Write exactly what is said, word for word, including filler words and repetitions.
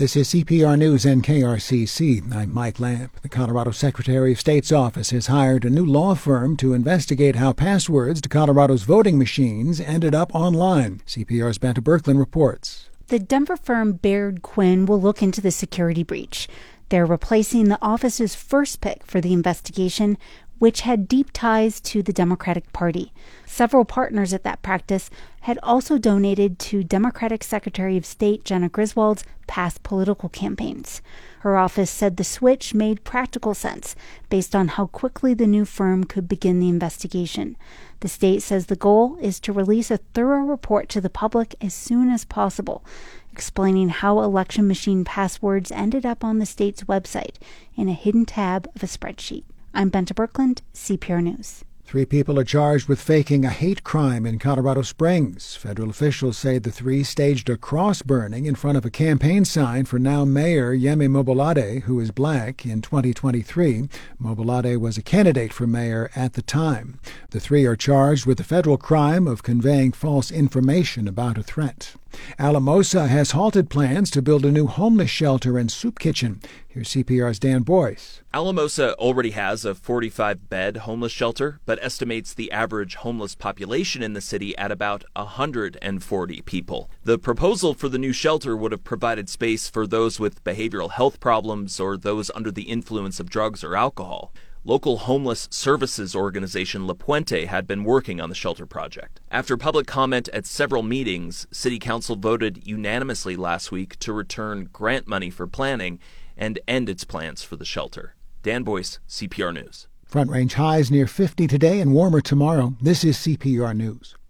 This is C P R News and K R C C. I'm Mike Lamp. The Colorado Secretary of State's office has hired a new law firm to investigate how passwords to Colorado's voting machines ended up online. C P R's Benta Berkland reports. The Denver firm Baird Quinn will look into the security breach. They're replacing the office's first pick for the investigation, which had deep ties to the Democratic Party. Several partners at that practice had also donated to Democratic Secretary of State Jena Griswold's past political campaigns. Her office said the switch made practical sense based on how quickly the new firm could begin the investigation. The state says the goal is to release a thorough report to the public as soon as possible, explaining how election machine passwords ended up on the state's website in a hidden tab of a spreadsheet. I'm Benta Berkland, C P R News. Three people are charged with faking a hate crime in Colorado Springs. Federal officials say the three staged a cross burning in front of a campaign sign for now Mayor Yemi Mobolade, who is black, in twenty twenty-three. Mobolade was a candidate for mayor at the time. The three are charged with the federal crime of conveying false information about a threat. Alamosa has halted plans to build a new homeless shelter and soup kitchen. Here's C P R's Dan Boyce. Alamosa already has a forty-five bed homeless shelter, but estimates the average homeless population in the city at about one hundred forty people. The proposal for the new shelter would have provided space for those with behavioral health problems or those under the influence of drugs or alcohol. Local homeless services organization La Puente had been working on the shelter project. After public comment at several meetings, City Council voted unanimously last week to return grant money for planning and end its plans for the shelter. Dan Boyce, C P R News. Front Range highs near fifty today and warmer tomorrow. This is C P R News.